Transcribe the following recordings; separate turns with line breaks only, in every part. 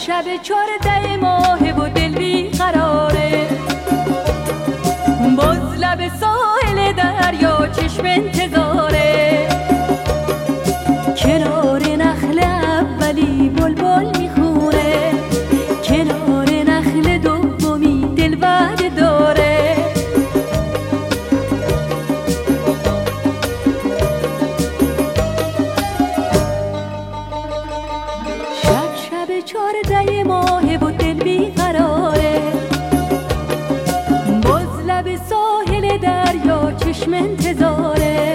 شب 14 ماه و دل بی قراره، باز لب ساحل دریا چشم انتظاره. کنار نخل اولی بلبل میخونه، کنار نخل دومی دل وعده داره. شب 14 ماه و دل بی قراره، باز لب ساحل دریا چشم انتظاره.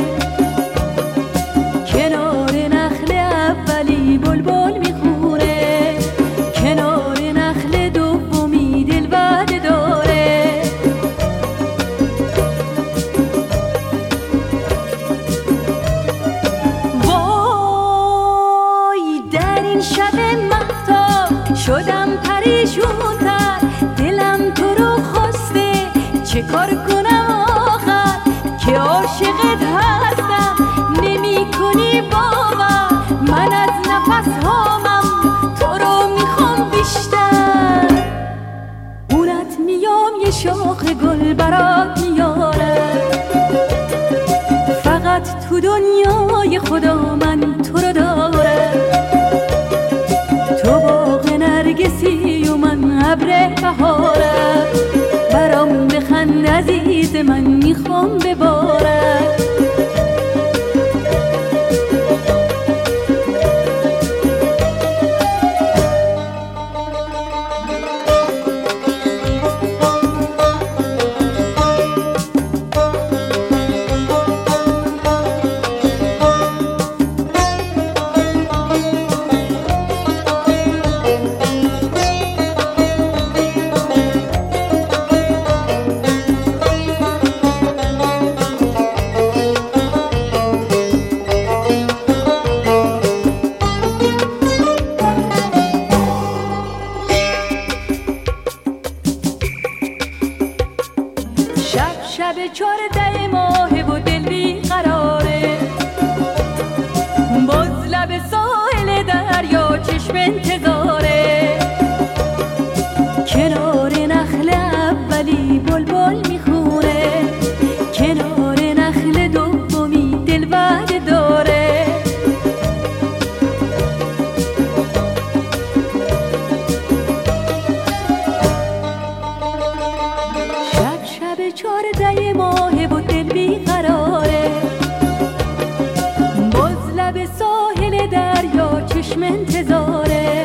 کنار نخل اولی بلبل میخونه، کنار نخل دومی دل وعده داره. وای در این شب مهتاب شدم پریشون‌تر، دلم تو رو خواسته چه کار کنم آخر که عاشقت هستم نمی کنی باور. من از نفس هامم تو رو میخوام بیشتر، اونت میام یه شاخ گل برات میارم. فقط تو دنیای خدا من تو رو دارم، تو باغ نرگسی و من ابر بهارم. برام بخند عزیز من میخوام ببارم. شب 14 ماه و دل بی قراره، باز لب ساحل دریا چشم انتظاره. کنار نخل اولی بلبل میخونه، کنار نخل دومی دل وعده داره. شب 14 ماه و دل بی قراره، باز لب ساحل دریا چشم انتظاره.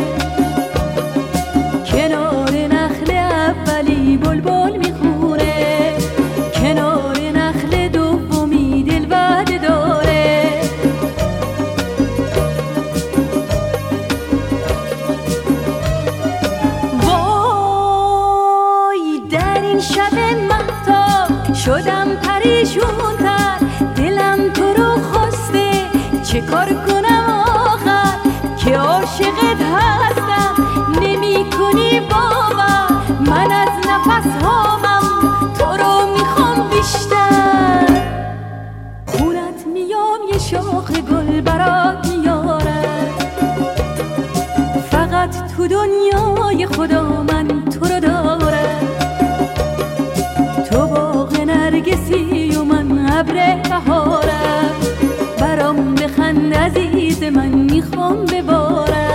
کنار نخل اولی بلبل میخونه، کنار نخل دومی دل وعده داره. وای در این شب مهتاب شدم پریشون‌تر، دلم تو رو خواسته چه کار کنم آخر که عاشقت هستم نمی کنی باور. من از نفس هامم تو رو میخوام بیشتر، خونت میام یه شاخ گل برات میارم. فقط تو دنیای خدا من تو رو دارم، تو باغ نرگسی و من ابر بهارم. برام بخند عزیز من میخوام ببارم.